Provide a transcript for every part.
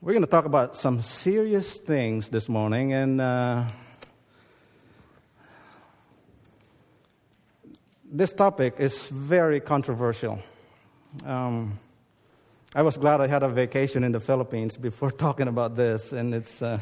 We're going to talk about some serious things this morning, and this topic is very controversial. I was glad I had a vacation in the Philippines before talking about this, and it's a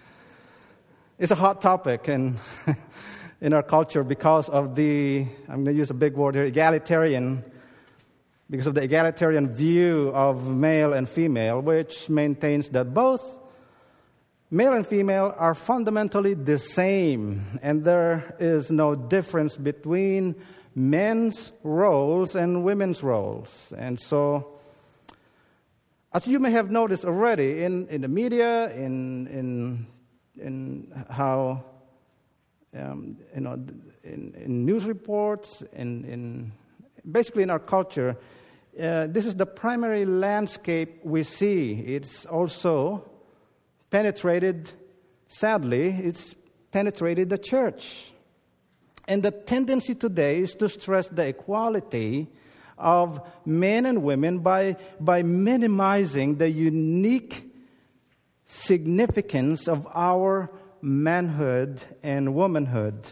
hot topic in our culture because of I'm going to use a big word here, because of the egalitarian view of male and female, which maintains that both male and female are fundamentally the same, and there is no difference between men's roles and women's roles. And so, as you may have noticed already in the media, in how in news reports, basically in our culture, this is the primary landscape we see. It's also penetrated, sadly, it's penetrated the church. And the tendency today is to stress the equality of men and women by minimizing the unique significance of our manhood and womanhood.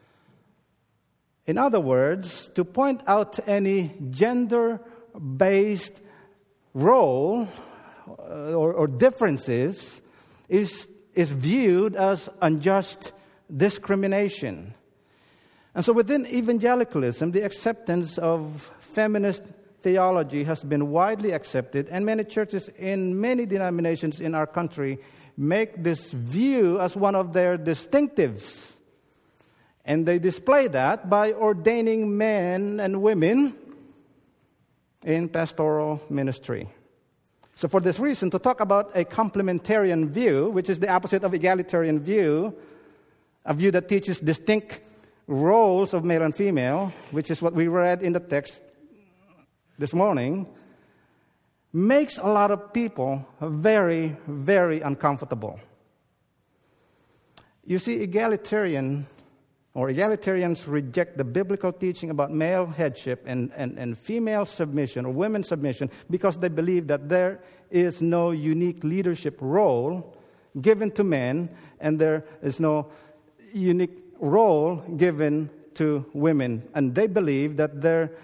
In other words, to point out any gender-based role or differences is viewed as unjust discrimination. And so within evangelicalism, the acceptance of feminist theology has been widely accepted, and many churches in many denominations in our country make this view as one of their distinctives. And they display that by ordaining men and women in pastoral ministry. So for this reason, to talk about a complementarian view, which is the opposite of egalitarian view, a view that teaches distinct roles of male and female, which is what we read in the text this morning, makes a lot of people very, very uncomfortable. You see, egalitarians reject the biblical teaching about male headship and female submission or women's submission because they believe that there is no unique leadership role given to men and there is no unique role given to women. And they believe that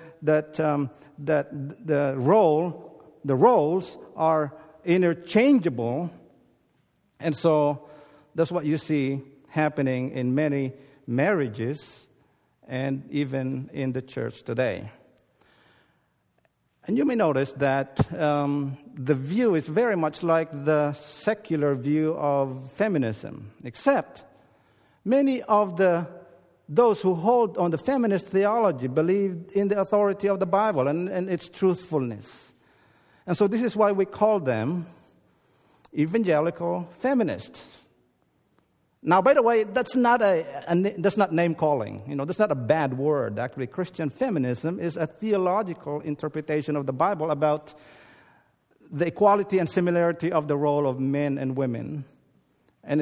the roles are interchangeable. And so that's what you see happening in many marriages and even in the church today. And you may notice that the view is very much like the secular view of feminism, except many of those who hold on the feminist theology believe in the authority of the Bible and its truthfulness. And so this is why we call them evangelical feminists. Now, by the way, that's not name calling. That's not a bad word. Actually, Christian feminism is a theological interpretation of the Bible about the equality and similarity of the role of men and women, and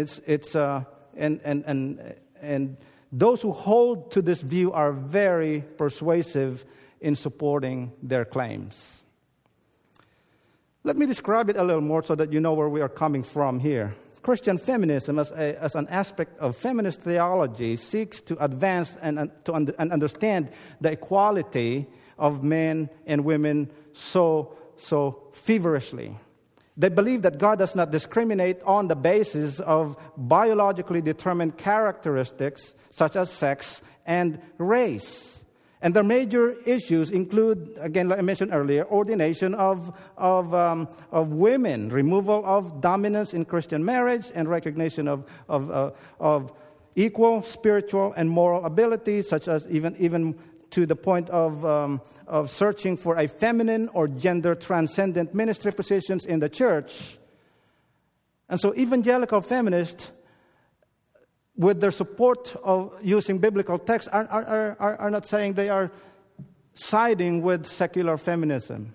and those who hold to this view are very persuasive in supporting their claims. Let me describe it a little more so that you know where we are coming from here. Christian feminism, as an aspect of feminist theology, seeks to advance and understand the equality of men and women so feverishly. They believe that God does not discriminate on the basis of biologically determined characteristics such as sex and race. And their major issues include, again, like I mentioned earlier, ordination of women, removal of dominance in Christian marriage, and recognition of equal spiritual and moral abilities, such as even to the point of searching for a feminine or gender transcendent ministry positions in the church. And so evangelical feminists, with their support of using biblical texts, are not saying they are siding with secular feminism.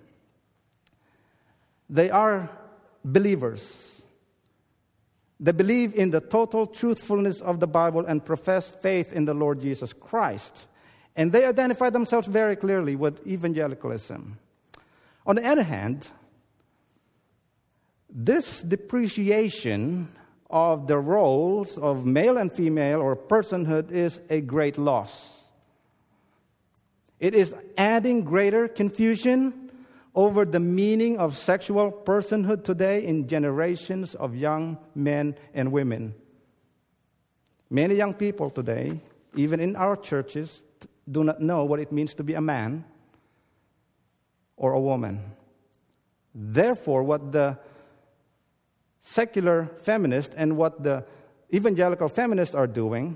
They are believers. They believe in the total truthfulness of the Bible and profess faith in the Lord Jesus Christ. And they identify themselves very clearly with evangelicalism. On the other hand, This depreciation of the roles of male and female or personhood is a great loss. It is adding greater confusion over the meaning of sexual personhood today in generations of young men and women. Many young people today, even in our churches, do not know what it means to be a man or a woman. Therefore, what the secular feminists and what the evangelical feminists are doing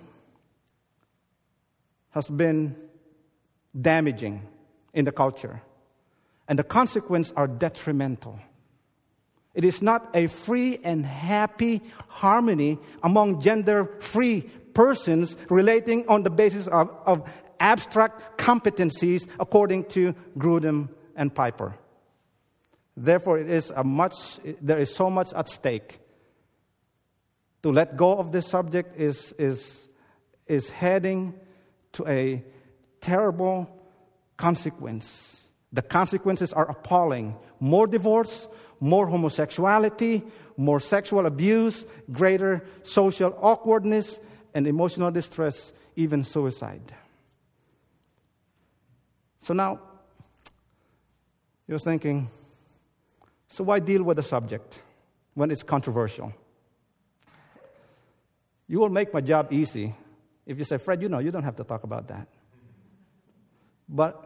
has been damaging in the culture. And the consequences are detrimental. It is not a free and happy harmony among gender-free persons relating on the basis of abstract competencies according to Grudem and Piper. Therefore, there is so much at stake. To let go of this subject is heading to a terrible consequence. The consequences are appalling. More divorce, more homosexuality, more sexual abuse, greater social awkwardness, and emotional distress, even suicide. So now, you're thinking, so why deal with the subject when it's controversial? You will make my job easy if you say, Fred, you don't have to talk about that. But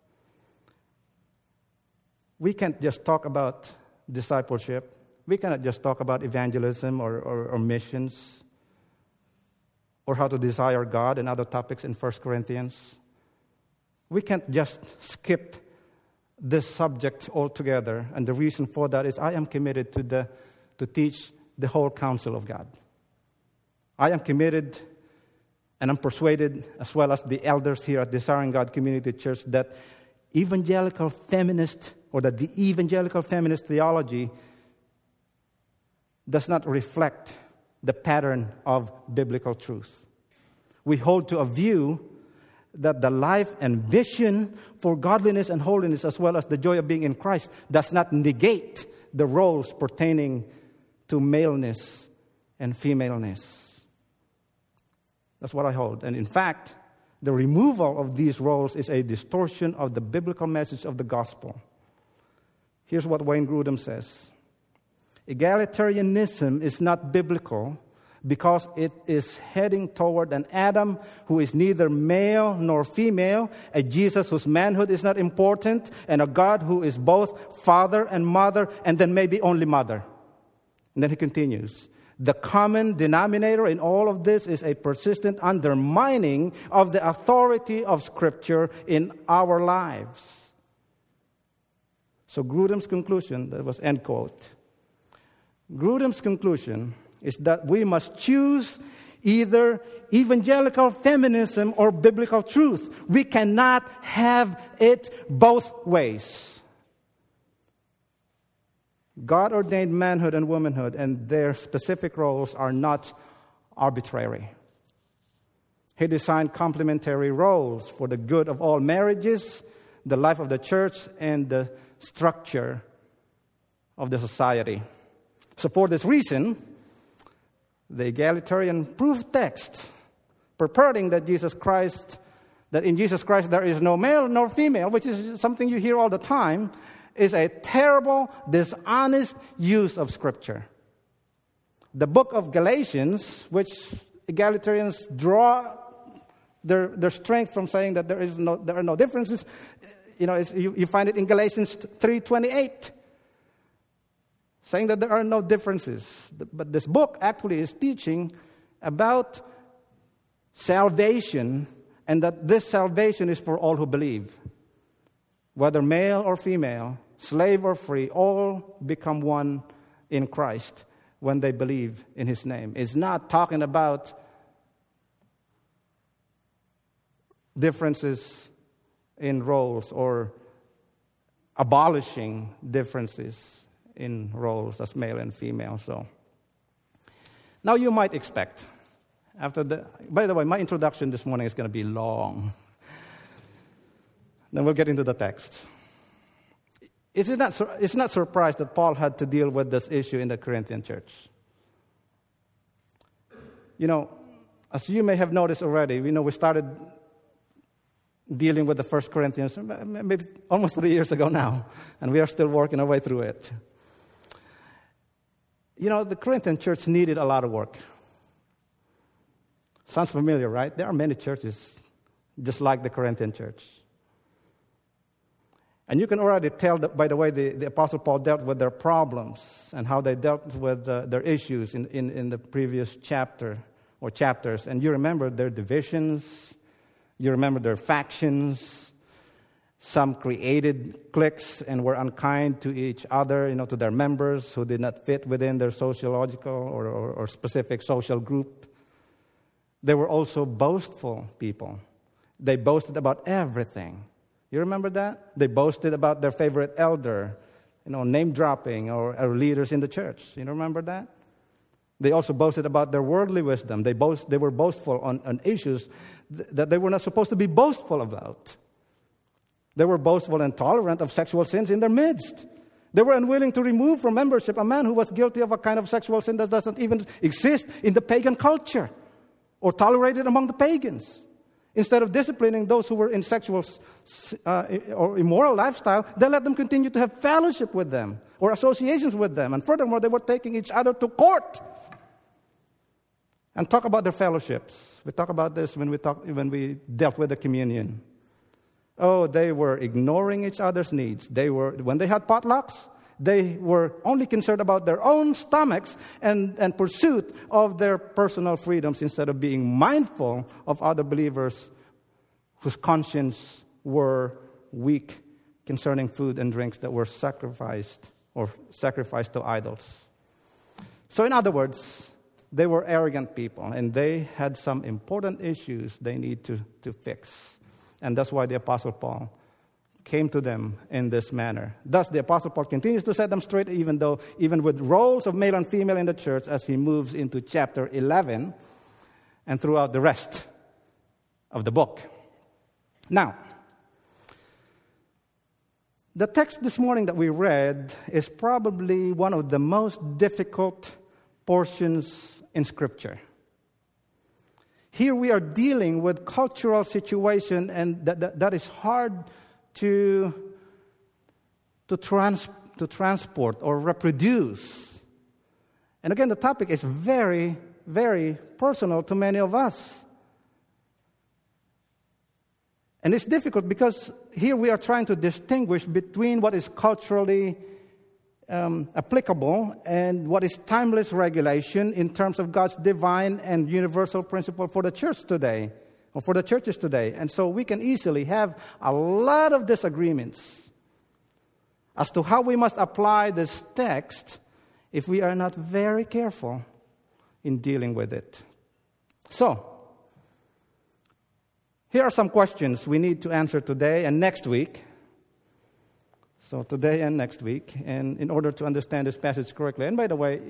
we can't just talk about discipleship. We cannot just talk about evangelism or missions or how to desire God and other topics in 1 Corinthians. We can't just skip this subject altogether. And the reason for that is I am committed to teach the whole counsel of God. I am committed and I'm persuaded, as well as the elders here at Desiring God Community Church, that evangelical feminist or that the evangelical feminist theology does not reflect the pattern of biblical truth. We hold to a view that the life and vision for godliness and holiness, as well as the joy of being in Christ, does not negate the roles pertaining to maleness and femaleness. That's what I hold. And in fact, the removal of these roles is a distortion of the biblical message of the gospel. Here's what Wayne Grudem says. Egalitarianism is not biblical because it is heading toward an Adam who is neither male nor female, a Jesus whose manhood is not important, and a God who is both father and mother, and then maybe only mother. And then he continues. The common denominator in all of this is a persistent undermining of the authority of Scripture in our lives. So Grudem's conclusion, that was end quote. Grudem's conclusion is that we must choose either evangelical feminism or biblical truth. We cannot have it both ways. God ordained manhood and womanhood, and their specific roles are not arbitrary. He designed complementary roles for the good of all marriages, the life of the church, and the structure of the society. So for this reason, the egalitarian proof text purporting that in Jesus Christ there is no male nor female, which is something you hear all the time, is a terrible, dishonest use of Scripture. The book of Galatians, which egalitarians draw their strength from saying that there are no differences, you find it in Galatians 3:28, saying that there are no differences. But this book actually is teaching about salvation, and that this salvation is for all who believe. Whether male or female, slave or free, all become one in Christ when they believe in His name. It's not talking about differences in roles or abolishing differences in roles as male and female. So now you might expect, by the way, my introduction this morning is going to be long. Then we'll get into the text. It's not surprised that Paul had to deal with this issue in the Corinthian church. As you may have noticed already, we started dealing with the 1 Corinthians maybe almost 3 years ago now, and we are still working our way through it. The Corinthian church needed a lot of work. Sounds familiar, right? There are many churches just like the Corinthian church. And you can already tell that by the way the Apostle Paul dealt with their problems and how they dealt with their issues in the previous chapter or chapters. And you remember their divisions, you remember their factions. Some created cliques and were unkind to each other, to their members who did not fit within their sociological or specific social group. They were also boastful people. They boasted about everything. You remember that? They boasted about their favorite elder, name-dropping or leaders in the church. You remember that? They also boasted about their worldly wisdom. They were boastful on issues that they were not supposed to be boastful about. They were boastful and tolerant of sexual sins in their midst. They were unwilling to remove from membership a man who was guilty of a kind of sexual sin that doesn't even exist in the pagan culture or tolerated among the pagans. Instead of disciplining those who were in sexual or immoral lifestyle, they let them continue to have fellowship with them or associations with them. And furthermore, they were taking each other to court and talk about their fellowships. We talk about this when we dealt with the communion. Oh, they were ignoring each other's needs. When they had potlucks, they were only concerned about their own stomachs and pursuit of their personal freedoms instead of being mindful of other believers whose conscience were weak concerning food and drinks that were sacrificed to idols. So in other words, they were arrogant people, and they had some important issues they need to fix. And that's why the Apostle Paul came to them in this manner. Thus, the Apostle Paul continues to set them straight, even with roles of male and female in the church, as he moves into chapter 11 and throughout the rest of the book. Now, the text this morning that we read is probably one of the most difficult portions in Scripture. Here we are dealing with cultural situation, and that is hard to transport or reproduce. And again, the topic is very, very personal to many of us. And it's difficult because here we are trying to distinguish between what is culturally applicable and what is timeless regulation in terms of God's divine and universal principle for the church today, or for the churches today. And so we can easily have a lot of disagreements as to how we must apply this text if we are not very careful in dealing with it. So, here are some questions we need to answer today and next week. So today and next week, and in order to understand this passage correctly. And by the way,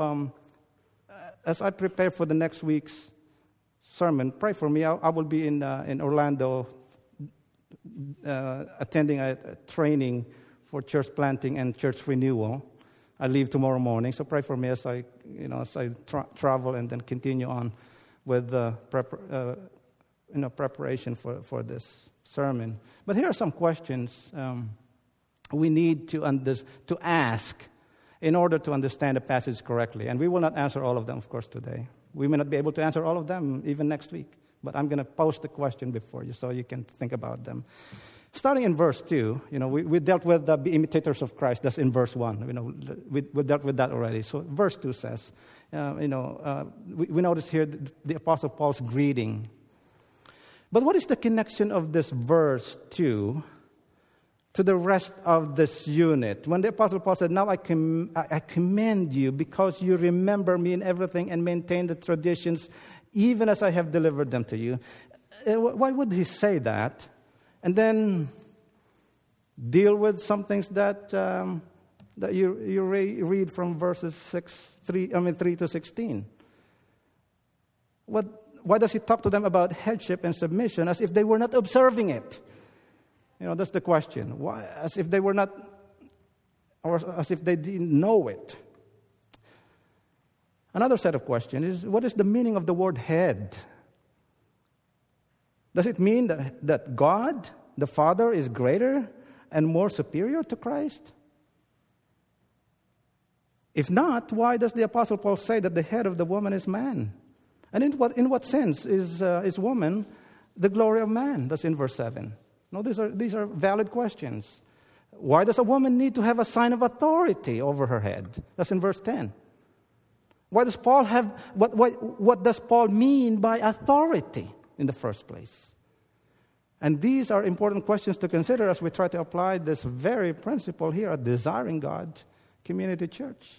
as I prepare for the next week's sermon, pray for me. I will be in Orlando attending a training for church planting and church renewal. I leave tomorrow morning, so pray for me as I travel and then continue on with preparation for this sermon. But here are some questions we need to ask in order to understand the passage correctly. And we will not answer all of them, of course, today. We may not be able to answer all of them even next week. But I'm going to post the question before you so you can think about them. Starting in verse 2, we dealt with the imitators of Christ. That's in verse 1. We dealt with that already. So verse 2 says, we notice here the Apostle Paul's greeting. But what is the connection of this verse 2 to the rest of this unit? When the Apostle Paul said, now I commend you because you remember me in everything and maintain the traditions even as I have delivered them to you. Why would he say that? And then deal with some things that you read from verses 3 to 16. Why does he talk to them about headship and submission as if they were not observing it? That's the question. Why? As if they were not or as if they didn't know it. Another set of questions is, what is the meaning of the word head? Does it mean that God, the Father, is greater and more superior to Christ? If not, why does the Apostle Paul say that the head of the woman is man? And in what sense is woman the glory of man? That's in verse 7. No, these are valid questions. Why does a woman need to have a sign of authority over her head? That's in verse 10. Why does Paul have what does Paul mean by authority in the first place? And these are important questions to consider as we try to apply this very principle here at Desiring God Community Church.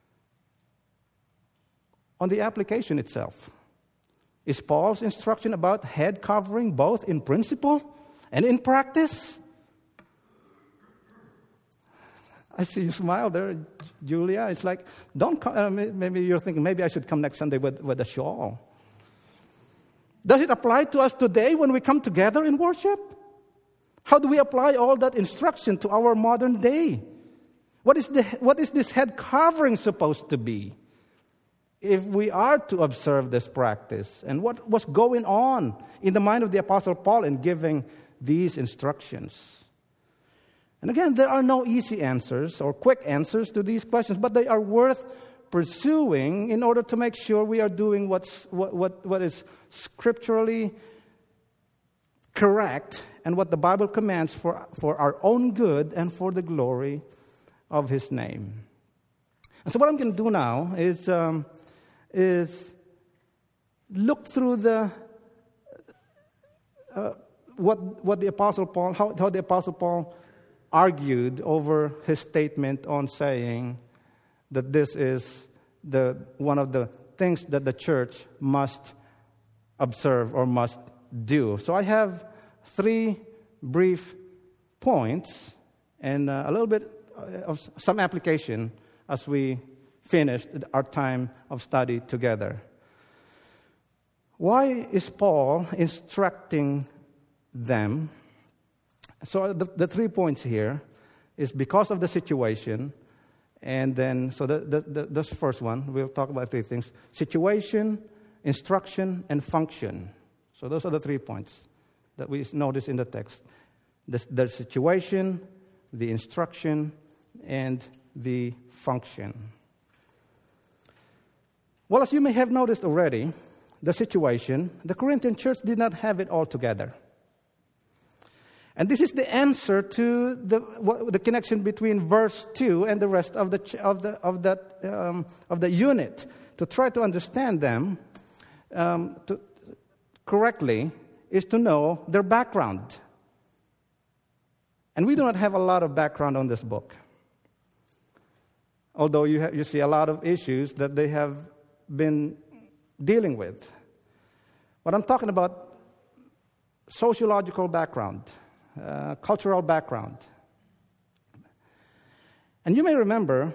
On the application itself, is Paul's instruction about head covering both in principle and in practice? I see you smile there, Julia. It's like, don't come, maybe you're thinking, maybe I should come next Sunday with a shawl. Does it apply to us today when we come together in worship? How do we apply all that instruction to our modern day? What is this head covering supposed to be if we are to observe this practice? And what was going on in the mind of the Apostle Paul in giving these instructions? And again, there are no easy answers or quick answers to these questions, but they are worth pursuing in order to make sure we are doing what is scripturally correct and what the Bible commands for our own good and for the glory of His name. And so what I'm going to do now is look through what the Apostle Paul, how the Apostle Paul argued over his statement on saying that this is one of the things that the church must observe or must do. So I have 3 brief points and a little bit of some application as we finish our time of study together. Why is Paul instructing them? So the 3 points here is because of the situation, and then, so this first one, we'll talk about 3 things: situation, instruction, and function. So those are the 3 points that we notice in the text. The situation, the instruction, and the function. Well, as you may have noticed already, the situation, the Corinthian church did not have it all together. And this is the answer to the connection between verse 2 and the rest of the unit. To try to understand them correctly is to know their background. And we do not have a lot of background on this book, although you see a lot of issues that they have been dealing with. But I'm talking about sociological background. Cultural background. And you may remember,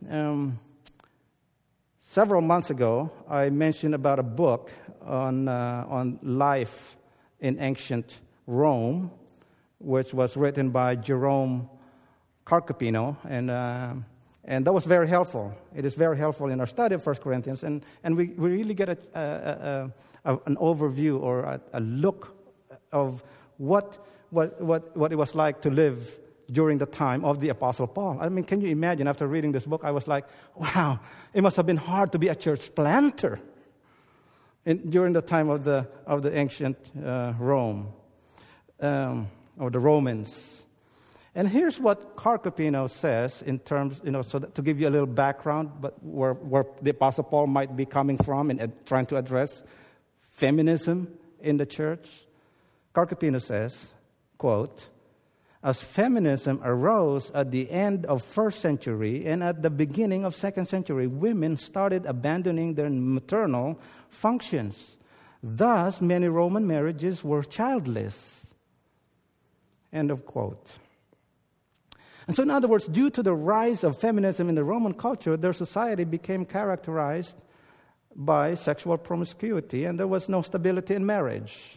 several months ago, I mentioned about a book on life in ancient Rome, which was written by Jerome Carcopino, and that was very helpful. It is very helpful in our study of 1 Corinthians, and we really get an overview or a look of what it was like to live during the time of the Apostle Paul. I mean, can you imagine, after reading this book, I was like, wow, it must have been hard to be a church planter during the time of the ancient Rome, or the Romans. And here's what Carcopino says in terms, so that, to give you a little background, but where the Apostle Paul might be coming from in trying to address feminism in the church. Carcopino says, quote, "As feminism arose at the end of 1st century and at the beginning of 2nd century, women started abandoning their maternal functions. Thus, many Roman marriages were childless." End of quote. And so, in other words, due to the rise of feminism in the Roman culture, their society became characterized by sexual promiscuity, and there was no stability in marriage.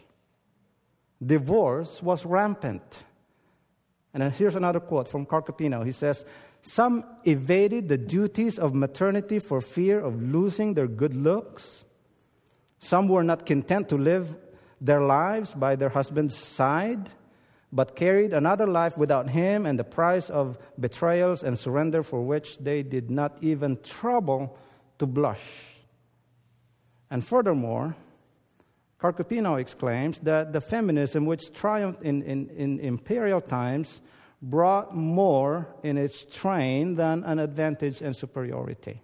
Divorce was rampant. And then here's another quote from Carcopino. He says, Some evaded the duties of maternity for fear of losing their good looks. Some were not content to live their lives by their husband's side, but carried another life without him, and the price of betrayals and surrender for which they did not even trouble to blush. And furthermore, Carcopino exclaims that the feminism which triumphed in imperial times brought more in its train than an advantage and superiority.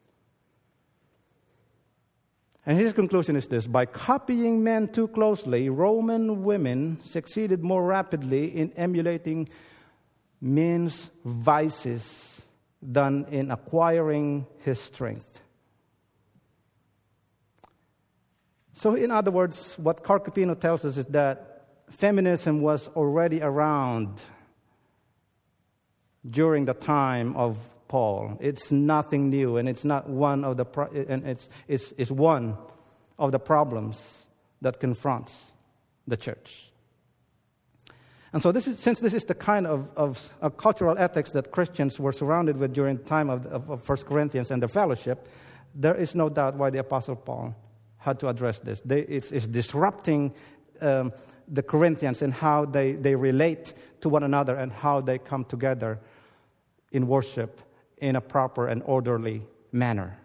And his conclusion is this: by copying men too closely, Roman women succeeded more rapidly in emulating men's vices than in acquiring his strength. So, in other words, what Carcopino tells us is that feminism was already around during the time of Paul. It's nothing new, and it's not one of the it's one of the problems that confronts the church. And so, since this is the kind of cultural ethics that Christians were surrounded with during the time of 1 Corinthians and the fellowship, there is no doubt why the Apostle Paul had to address this. It's disrupting the Corinthians and how they relate to one another and how they come together in worship in a proper and orderly manner.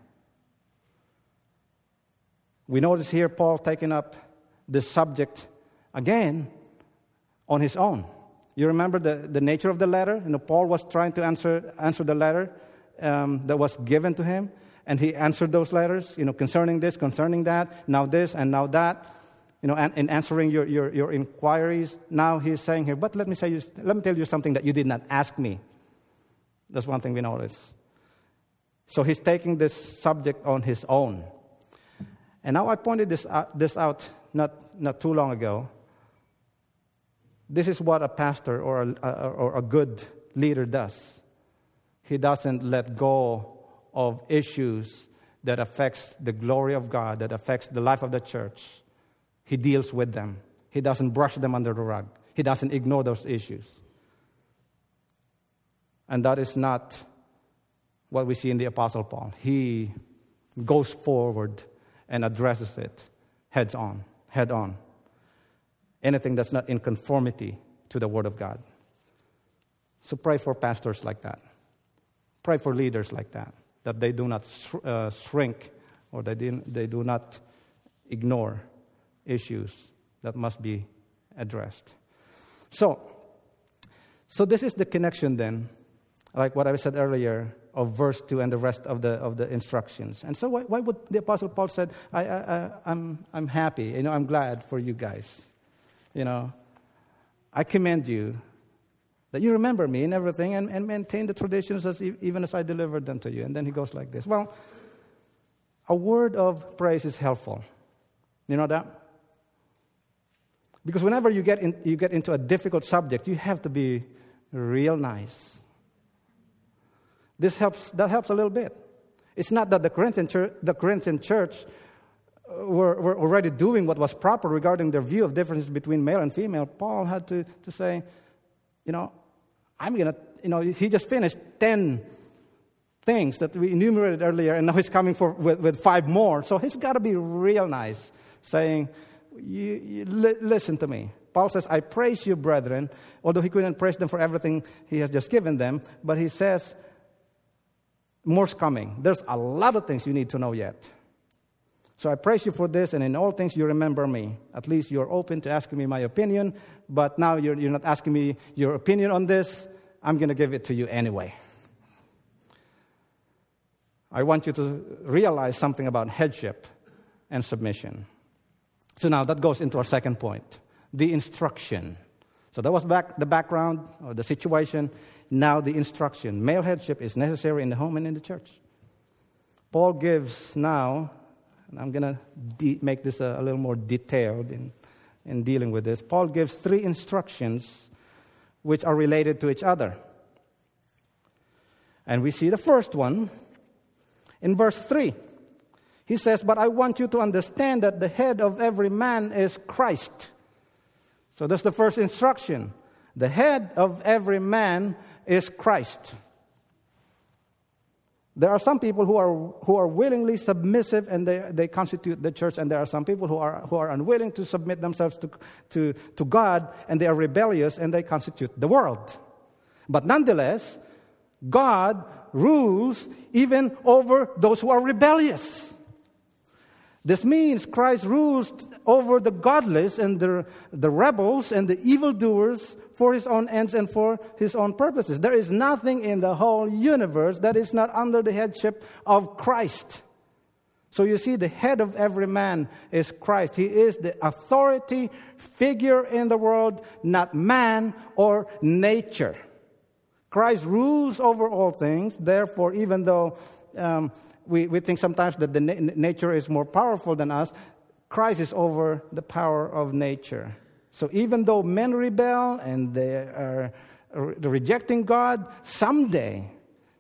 We notice here Paul taking up this subject again on his own. You remember the nature of the letter? Paul was trying to answer the letter that was given to him, and he answered those letters, concerning this, concerning that, now this and now that, and in answering your inquiries. Now he's saying here, but let me tell you something that you did not ask me. That's one thing we notice. So he's taking this subject on his own. And now I pointed this out not too long ago. This is what a pastor or a good leader does. He doesn't let go of issues that affects the glory of God, that affects the life of the church. He deals with them. He doesn't brush them under the rug. He doesn't ignore those issues. And that is not what we see in the Apostle Paul. He goes forward and addresses it head on. Anything that's not in conformity to the Word of God. So pray for pastors like that. Pray for leaders like that they do not shrink or they do not ignore issues that must be addressed. So this is the connection then, like what I said earlier, of verse 2 and the rest of the instructions. And so why would the Apostle Paul said, I'm happy, I'm glad for you guys. I commend you that you remember me in everything and maintain the traditions even as I delivered them to you. And then he goes like this. Well, a word of praise is helpful. You know that? Because whenever you get into a difficult subject, you have to be real nice. That helps a little bit. It's not that the Corinthian church were already doing what was proper regarding their view of differences between male and female. Paul had to say, he just finished 10 things that we enumerated earlier, and now he's coming with 5 more. So he's got to be real nice, saying, listen to me. Paul says, I praise you, brethren, although he couldn't praise them for everything he has just given them, but he says, more's coming. There's a lot of things you need to know yet. So I praise you for this, and in all things you remember me. At least you're open to asking me my opinion, but now you're not asking me your opinion on this. I'm going to give it to you anyway. I want you to realize something about headship and submission. So now that goes into our second point, the instruction. So that was the background or the situation. Now the instruction. Male headship is necessary in the home and in the church. Paul gives now, and I'm going to make this a little more detailed in dealing with this. Paul gives 3 instructions which are related to each other. And we see the first one in verse 3. He says, but I want you to understand that the head of every man is Christ. So that's the first instruction. The head of every man is Christ. There are some people who are willingly submissive, and they constitute the church, and there are some people who are unwilling to submit themselves to God, and they are rebellious, and they constitute the world. But nonetheless, God rules even over those who are rebellious. This means Christ rules over the godless and the rebels and the evildoers for his own ends and for his own purposes. There is nothing in the whole universe that is not under the headship of Christ. So you see, the head of every man is Christ. He is the authority figure in the world, not man or nature. Christ rules over all things. Therefore, even though we think sometimes that the nature is more powerful than us, Christ is over the power of nature. So even though men rebel and they are rejecting God, someday,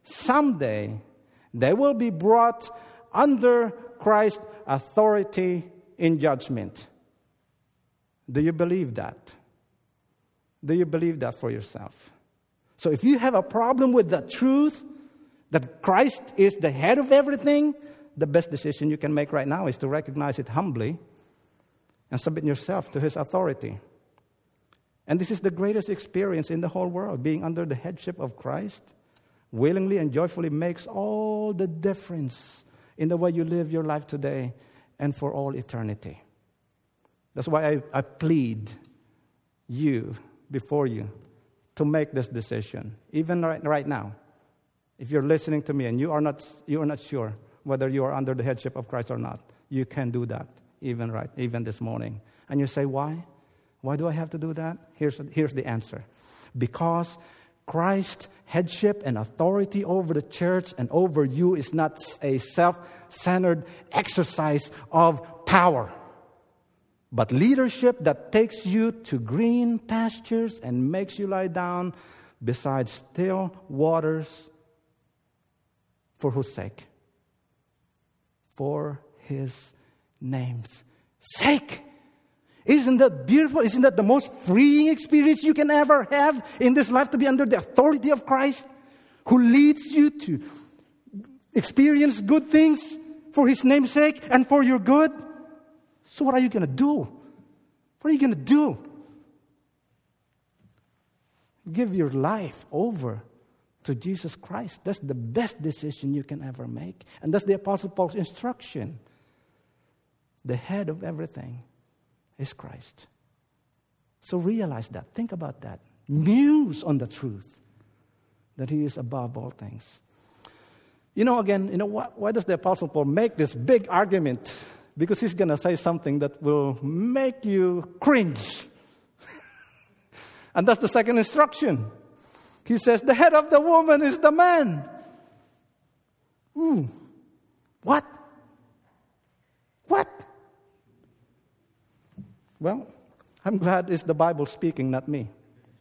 they will be brought under Christ's authority in judgment. Do you believe that? Do you believe that for yourself? So if you have a problem with the truth that Christ is the head of everything, the best decision you can make right now is to recognize it humbly and submit yourself to his authority. And this is the greatest experience in the whole world. Being under the headship of Christ willingly and joyfully makes all the difference in the way you live your life today and for all eternity. That's why I plead you before you to make this decision, even right now. If you're listening to me and you are not sure whether you are under the headship of Christ or not, you can do that even this morning. And you say, why? Why do I have to do that? Here's the answer. Because Christ's headship and authority over the church and over you is not a self-centered exercise of power, but leadership that takes you to green pastures and makes you lie down beside still waters. For whose sake? For his name's sake. Isn't that beautiful? Isn't that the most freeing experience you can ever have in this life, to be under the authority of Christ, who leads you to experience good things for his name's sake and for your good? So what are you going to do? What are you going to do? Give your life over to Jesus Christ. That's the best decision you can ever make. And that's the Apostle Paul's instruction. The head of everything is Christ. So realize that. Think about that. Muse on the truth that he is above all things. Why does the Apostle Paul make this big argument? Because he's going to say something that will make you cringe. And that's the second instruction. He says, the head of the woman is the man. What? What? Well, I'm glad it's the Bible speaking, not me.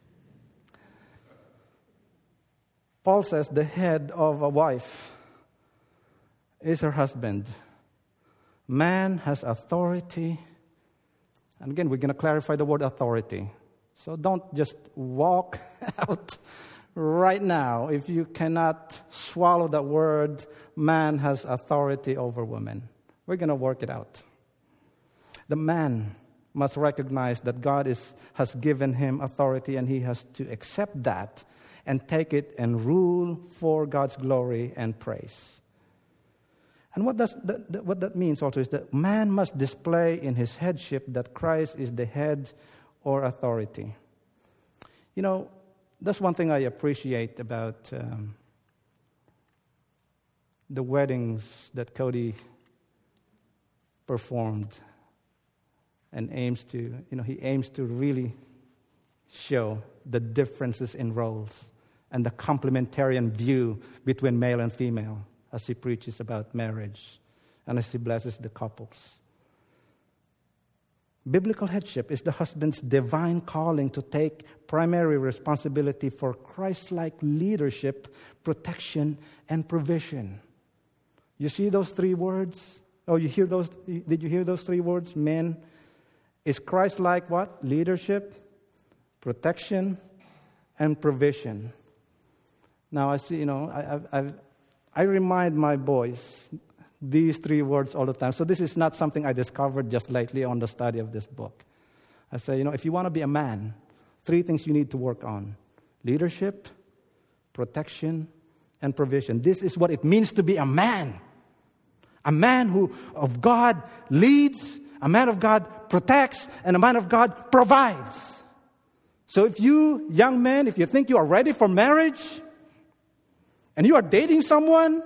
Paul says the head of a wife is her husband. Man has authority. And again, we're going to clarify the word authority. So don't just walk out right now if you cannot swallow that word. Man has authority over women. We're going to work it out. The man must recognize that God has given him authority, and he has to accept that and take it and rule for God's glory and praise. And what that means also is that man must display in his headship that Christ is the head or authority. That's one thing I appreciate about the weddings that Cody performed, and he aims to really show the differences in roles and the complementarian view between male and female as he preaches about marriage and as he blesses the couples. Biblical headship is the husband's divine calling to take primary responsibility for Christ-like leadership, protection, and provision. You see those three words? Oh, you hear those? Did you hear those three words? Men. Is Christ-like what? Leadership, protection, and provision. Now I see. I remind my boys these 3 words all the time. So this is not something I discovered just lately on the study of this book. I say, if you want to be a man, 3 things you need to work on: leadership, protection, and provision. This is what it means to be a man. A man who of God leads, a man of God protects, and a man of God provides. So if you, young men, if you think you are ready for marriage, and you are dating someone,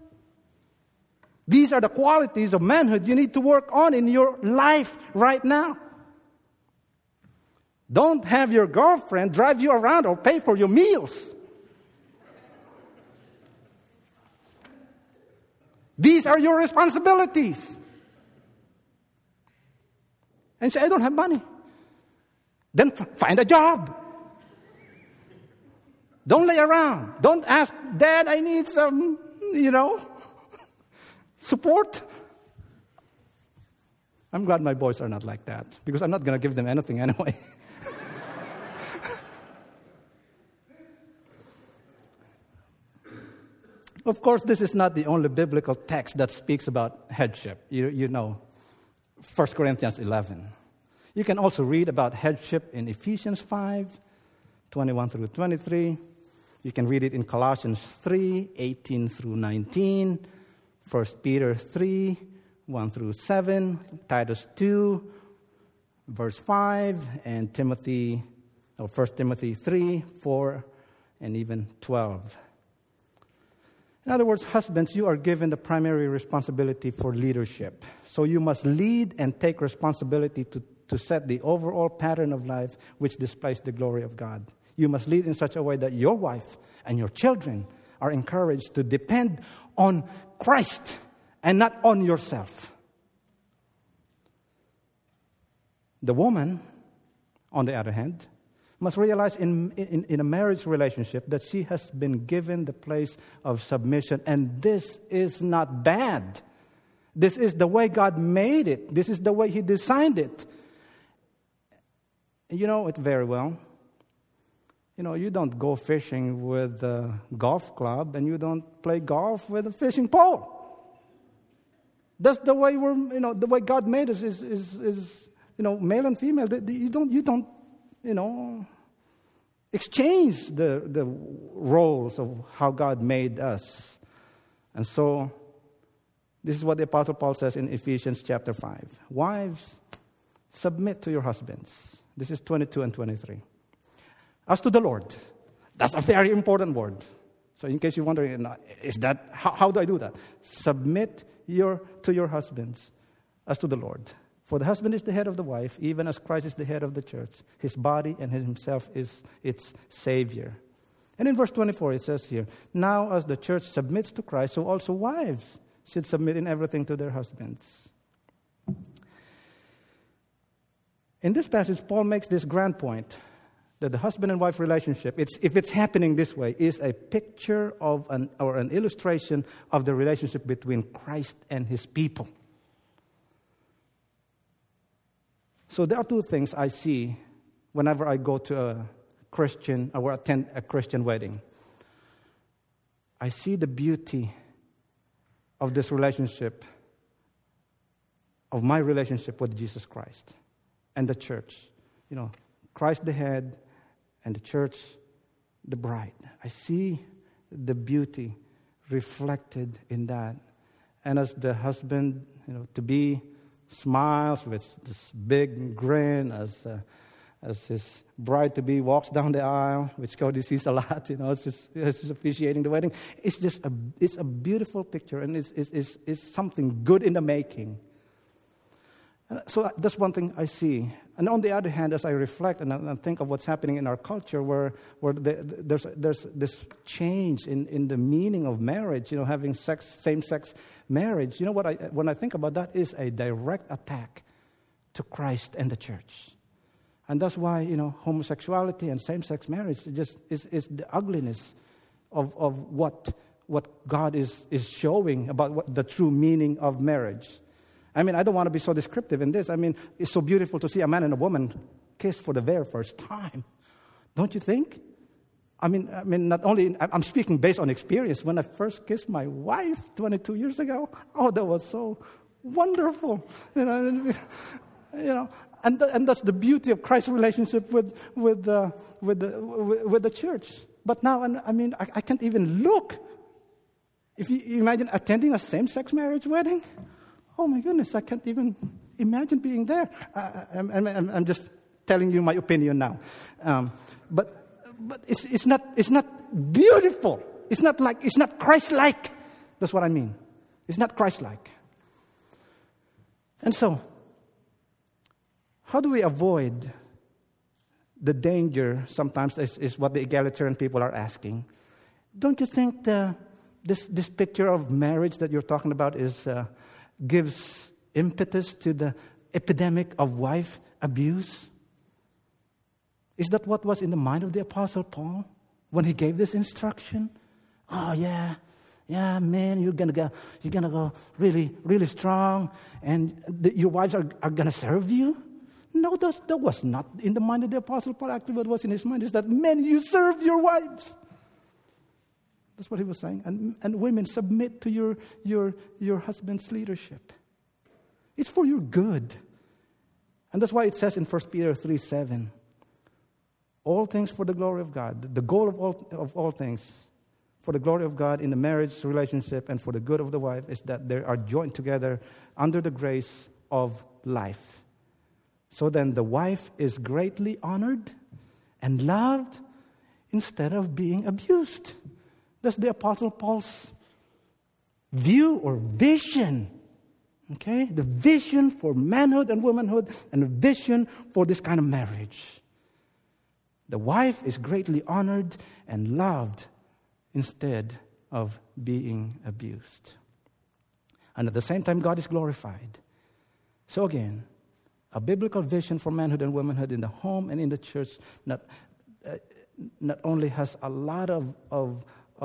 these are the qualities of manhood you need to work on in your life right now. Don't have your girlfriend drive you around or pay for your meals. These are your responsibilities. And say, I don't have money. Then find a job. Don't lay around. Don't ask, Dad, I need some, support. I'm glad my boys are not like that, because I'm not going to give them anything anyway. Of course, this is not the only biblical text that speaks about headship. You know, 1 Corinthians 11. You can also read about headship in Ephesians 5, 21 through 23. You can read it in Colossians 3, 18 through 19, 1 Peter 3, 1 through 7, Titus 2, verse 5, and 1 Timothy 3, 4, and even 12. In other words, husbands, you are given the primary responsibility for leadership. So you must lead and take responsibility to set the overall pattern of life which displays the glory of God. You must lead in such a way that your wife and your children are encouraged to depend on Christ and not on yourself. The woman, on the other hand, must realize in a marriage relationship that she has been given the place of submission. And this is not bad. This is the way God made it. This is the way He designed it. You know it very well. You don't go fishing with a golf club, and you don't play golf with a fishing pole. That's the way the way God made us is male and female. You don't exchange the roles of how God made us. And so, this is what the Apostle Paul says in Ephesians chapter 5. Wives, submit to your husbands. This is 22 and 23. As to the Lord. That's a very important word. So in case you're wondering, how do I do that? Submit to your husbands as to the Lord. For the husband is the head of the wife, even as Christ is the head of the church. His body and himself is its Savior. And in verse 24 it says here, now as the church submits to Christ, so also wives should submit in everything to their husbands. In this passage, Paul makes this grand point that the husband and wife relationship, if it's happening this way, is a picture of an illustration of the relationship between Christ and His people. So there are 2 things I see whenever I go to a Christian or attend a Christian wedding. I see the beauty of this relationship, of my relationship with Jesus Christ and the church. Christ the head and the church the bride. I see the beauty reflected in that. And as the husband, to be smiles with this big grin as his bride-to-be walks down the aisle, which Cody sees a lot, it's just officiating the wedding. It's a beautiful picture, and it's something good in the making. So that's one thing I see. And on the other hand, as I reflect and think of what's happening in our culture, where there's this change in the meaning of marriage, having same-sex marriage. When I think about that, is a direct attack to Christ and the church. And that's why, homosexuality and same-sex marriage is the ugliness of what God is showing about what the true meaning of marriage. I don't want to be so descriptive in this. It's so beautiful to see a man and a woman kiss for the very first time. Don't you think? not only, I'm speaking based on experience. When I first kissed my wife 22 years ago, that was so wonderful. And that's the beauty of Christ's relationship with the church. But now, I can't even look. If you imagine attending a same-sex marriage wedding, oh my goodness, I can't even imagine being there. I'm just telling you my opinion now. But it's not beautiful. It's not Christ-like. That's what I mean. It's not Christ-like. And so, how do we avoid the danger? Sometimes is what the egalitarian people are asking. Don't you think this picture of marriage that you're talking about gives impetus to the epidemic of wife abuse? Is that what was in the mind of the Apostle Paul when he gave this instruction? Oh yeah, man, you're gonna go really, really strong, and your wives are gonna serve you. No, that was not in the mind of the Apostle Paul. Actually, what was in his mind is that men, you serve your wives. That's what he was saying. And women, submit to your husband's leadership. It's for your good. And that's why it says in 1 Peter 3:7, all things for the glory of God. The goal of all things for the glory of God in the marriage relationship and for the good of the wife is that they are joined together under the grace of life. So then the wife is greatly honored and loved instead of being abused. That's the Apostle Paul's view or vision. Okay? The vision for manhood and womanhood and the vision for this kind of marriage. The wife is greatly honored and loved instead of being abused. And at the same time, God is glorified. So again, a biblical vision for manhood and womanhood in the home and in the church not only has a lot of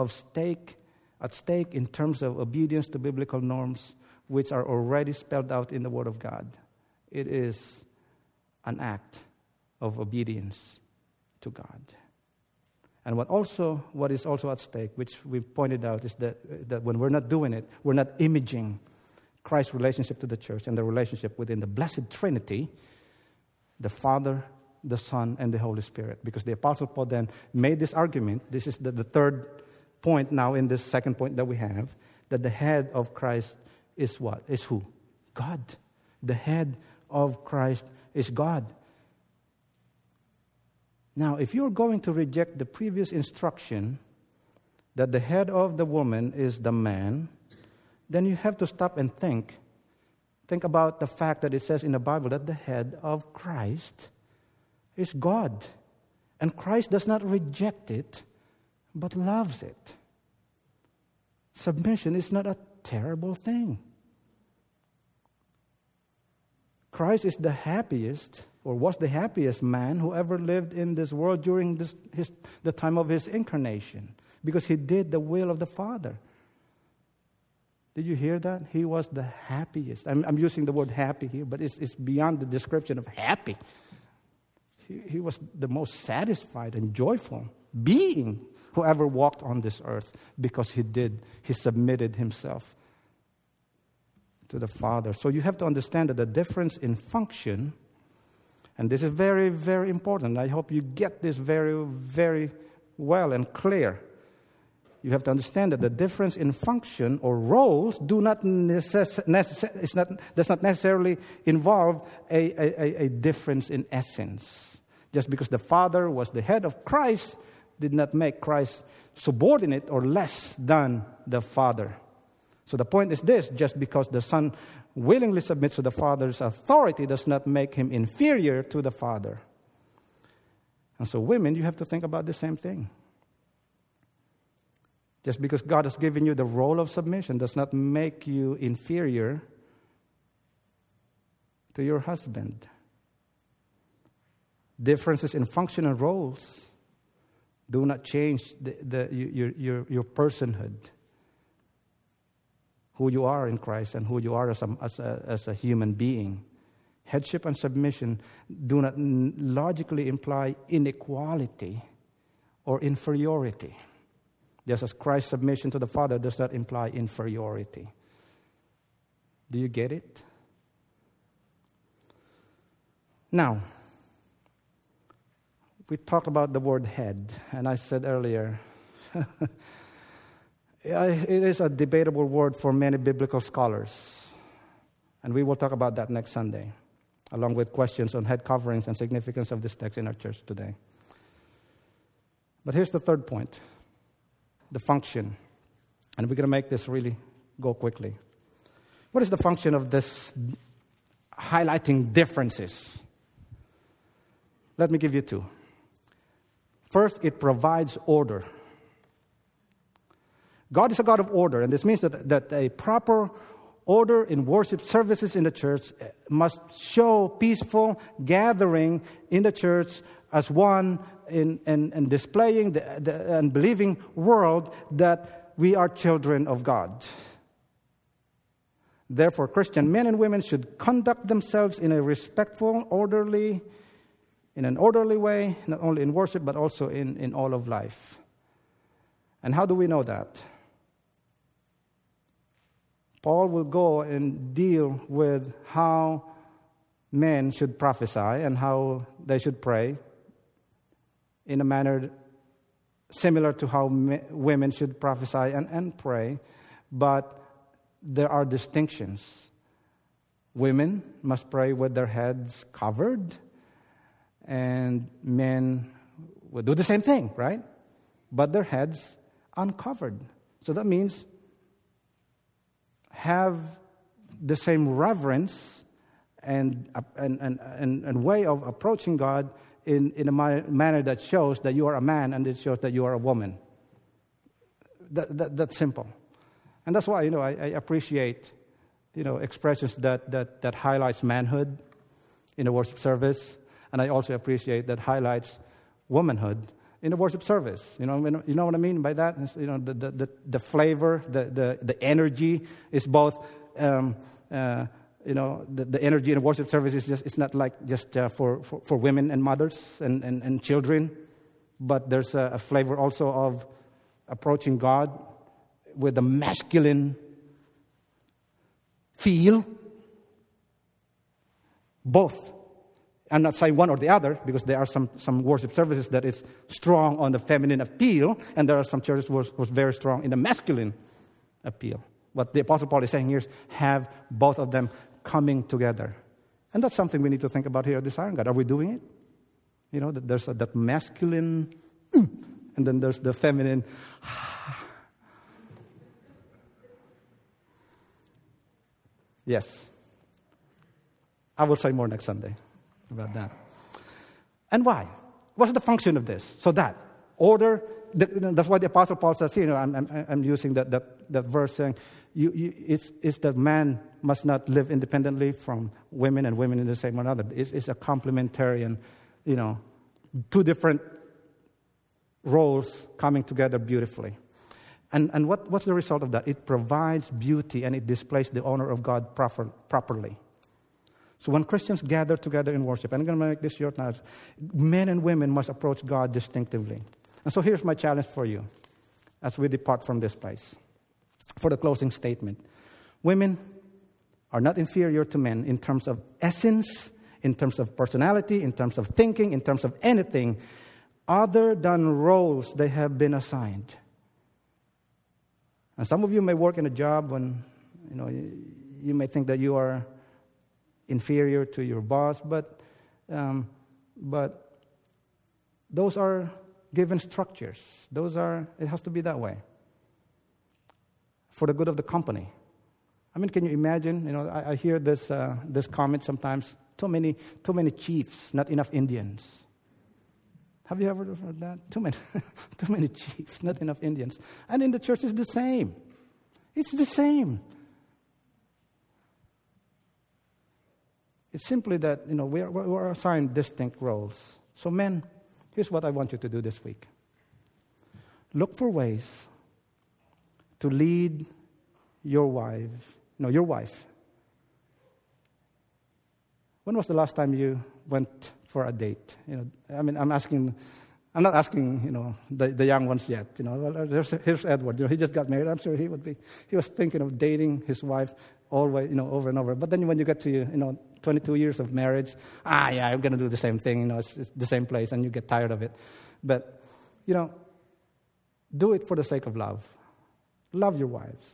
at stake in terms of obedience to biblical norms, which are already spelled out in the Word of God. It is an act of obedience to God. And what is also at stake, which we pointed out, is that when we're not doing it, we're not imaging Christ's relationship to the church and the relationship within the Blessed Trinity, the Father, the Son, and the Holy Spirit. Because the Apostle Paul then made this argument. This is the third point now in this second point that we have, that the head of Christ is what? Is who? God. The head of Christ is God. Now, if you're going to reject the previous instruction that the head of the woman is the man, then you have to stop and think. Think about the fact that it says in the Bible that the head of Christ is God. And Christ does not reject it, but loves it. Submission is not a terrible thing. Christ is the happiest, or was the happiest man who ever lived in this world during the time of his incarnation, because he did the will of the Father. Did you hear that? He was the happiest. I'm using the word happy here, but it's beyond the description of happy. He was the most satisfied and joyful being who ever walked on this earth, because he submitted himself to the Father. So you have to understand that the difference in function, and this is very, very important. I hope you get this very, very well and clear. You have to understand that the difference in function or roles does not necessarily involve a difference in essence. Just because the Father was the head of Christ did not make Christ subordinate or less than the Father. So the point is this: just because the Son willingly submits to the Father's authority does not make him inferior to the Father. And so women, you have to think about the same thing. Just because God has given you the role of submission does not make you inferior to your husband. Differences in function and roles do not change your personhood, who you are in Christ and who you are as a human being. Headship and submission do not logically imply inequality or inferiority. Just as Christ's submission to the Father does not imply inferiority. Do you get it? Now, we talked about the word head, and I said earlier, it is a debatable word for many biblical scholars. And we will talk about that next Sunday, along with questions on head coverings and significance of this text in our church today. But here's the third point, the function. And we're going to make this really go quickly. What is the function of this highlighting differences? Let me give you two. First, it provides order. God is a God of order, and this means that a proper order in worship services in the church must show peaceful gathering in the church as one in displaying the unbelieving world that we are children of God. Therefore, Christian men and women should conduct themselves in a respectful, in an orderly way, not only in worship, but also in all of life. And how do we know that? Paul will go and deal with how men should prophesy and how they should pray in a manner similar to how women should prophesy and pray, but there are distinctions. Women must pray with their heads covered, and men will do the same thing, right? But their heads uncovered. So that means have the same reverence and way of approaching God in a manner that shows that you are a man and it shows that you are a woman. That's simple. And that's why, I appreciate, expressions that highlights manhood in a worship service. And I also appreciate that highlights womanhood in a worship service. You know what I mean by that? The flavor, the energy is both. The energy in a worship service it's not like just for women and mothers and children, but there's a flavor also of approaching God with a masculine feel. Both. I'm not saying one or the other, because there are some worship services that is strong on the feminine appeal, and there are some churches was very strong in the masculine appeal. What the Apostle Paul is saying here is have both of them coming together. And that's something we need to think about here at this Iron God. Are we doing it? There's that masculine, and then there's the feminine. Yes. I will say more next Sunday about that. And why? What's the function of this? So that order, that's why the Apostle Paul says, I'm using that verse saying, it's that man must not live independently from women and women in the same another. It's a complementarian, two different roles coming together beautifully. And what's the result of that? It provides beauty and it displays the honor of God properly. So when Christians gather together in worship, and I'm going to make this short now, men and women must approach God distinctively. And so here's my challenge for you as we depart from this place. For the closing statement, women are not inferior to men in terms of essence, in terms of personality, in terms of thinking, in terms of anything other than roles they have been assigned. And some of you may work in a job when, you may think that you are inferior to your boss, but those are given structures. It has to be that way for the good of the company. I mean, can you imagine? I hear this comment sometimes: too many chiefs, not enough Indians. Have you ever heard that? Too many chiefs, not enough Indians. And in the church, it's the same. It's the same. It's simply that, we're assigned distinct roles. So men, here's what I want you to do this week. Look for ways to lead your wife. When was the last time you went for a date? I'm asking I'm not asking, the young ones yet. Well, here's Edward. He just got married. I'm sure he was thinking of dating his wife always, over and over. But then when you get to, 22 years of marriage, yeah, I'm going to do the same thing. It's the same place, and you get tired of it. But, do it for the sake of love. Love your wives.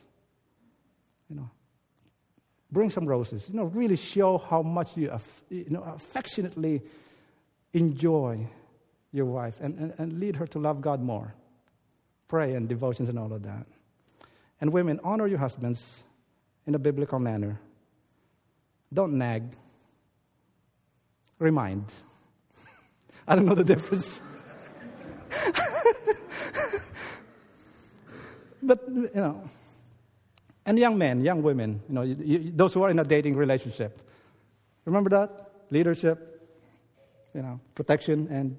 Bring some roses. Really show how much you affectionately enjoy your wife and lead her to love God more. Pray and devotions and all of that. And women, honor your husbands in a biblical manner. Don't nag. Remind. I don't know the difference. But, and young men, young women, those who are in a dating relationship, remember that? Leadership, protection and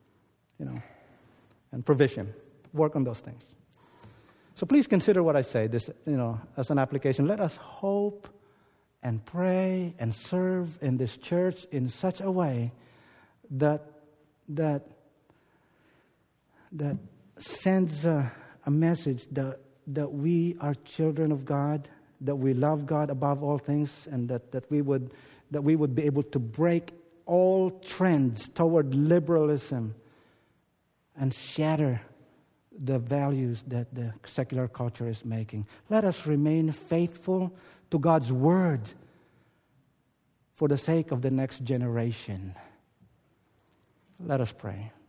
provision. Work on those things. So please consider what I say, this, as an application. Let us hope and pray and serve in this church in such a way that sends a message that we are children of God, that we love God above all things, and that we would be able to break all trends toward liberalism and shatter the values that the secular culture is making. Let us remain faithful to God's word for the sake of the next generation. Let us pray.